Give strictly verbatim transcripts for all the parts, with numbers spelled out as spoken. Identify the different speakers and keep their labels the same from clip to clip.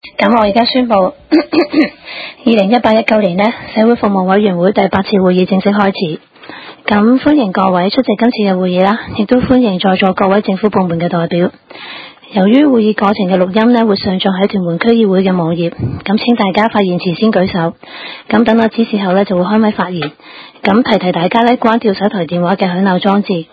Speaker 1: 咁我而家宣布，二零一八一九年呢社會服務委員會第八次會議正式開始。咁歡迎各位出席今次嘅會議啦，亦都歡迎在座各位政府部門嘅代表。由於會議過程嘅錄音呢會上載喺屯門區議會嘅網頁，咁請大家發言前先舉手，咁等我指示後呢就會開咪發言。咁提提大家呢關掉手提電話嘅響鬧裝置，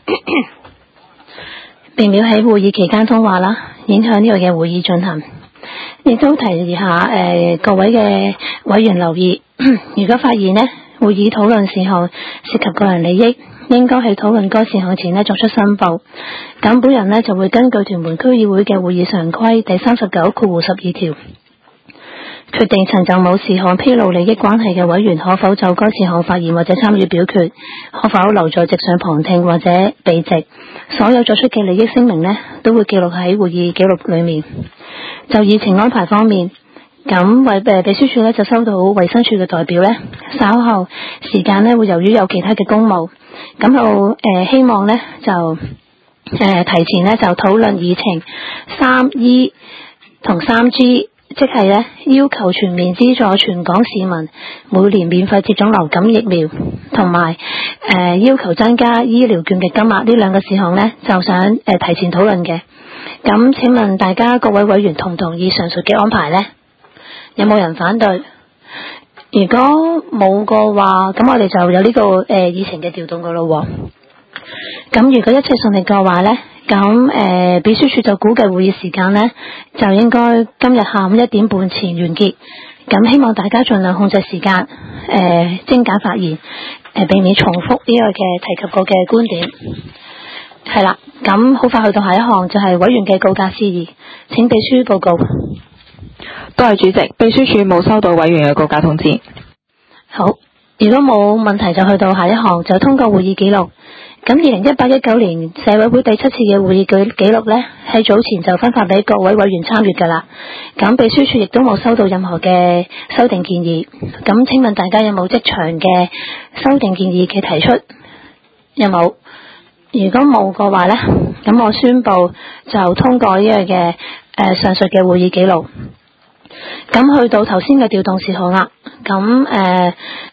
Speaker 1: 避免喺會議期間通話啦，影響呢個嘅會議進行。亦都提一下誒、呃、各位嘅委員留意，如果發現呢會議討論事項涉及個人利益，應該喺討論該事項前呢作出申報。咁本人呢就會根據屯門區議會嘅會議常規第三十九括弧十二條，決定曾就某事項披露利益關係嘅委員可否就該事項發言或者參與表決，可否留在席上旁聽或者避席。所有作出嘅利益聲明呢都會記錄喺會議記錄裏面。就議程安排方面，咁為誒秘書處呢就收到衛生署嘅代表呢，稍後時間呢會由於有其他嘅公務，咁就誒希望呢就誒、呃、提前呢就討論議程三 E 同三 G， 即係呢要求全面資助全港市民每年免費接種流感疫苗，同埋誒要求增加醫療券嘅金額，呢兩個事項呢就想誒、呃、提前討論嘅。咁請問大家各位委員同唔同意上述嘅安排呢？有冇人反對？如果冇嘅話，咁我哋就有呢、這個誒、呃、議程嘅調動噶咯。咁如果一切順利嘅話呢，咁誒、呃、秘書處就估計會議時間呢，就應該今日下午一點半前完結。咁希望大家盡量控制時間，誒、呃、精簡發言，誒、呃、避免重複呢個嘅提及過嘅觀點。係啦，咁好快去到下一項就係、是、委員嘅告假事宜，請秘書報告。
Speaker 2: 多謝主席，秘書處冇收到委員嘅告假通知。
Speaker 1: 好，如果冇問題就去到下一項，就通過會議記錄。咁二零一八一九年社委會第七次嘅會議記記錄呢，喺早前就分發俾各位委員參閱噶啦。咁秘書處亦都冇收到任何嘅修訂建議。咁請問大家有冇即場嘅修訂建議嘅提出？有冇？如果冇嘅話呢，咁我宣布就通過呢個嘅誒上述嘅會議記錄。咁去到頭先嘅調動事項啦，咁誒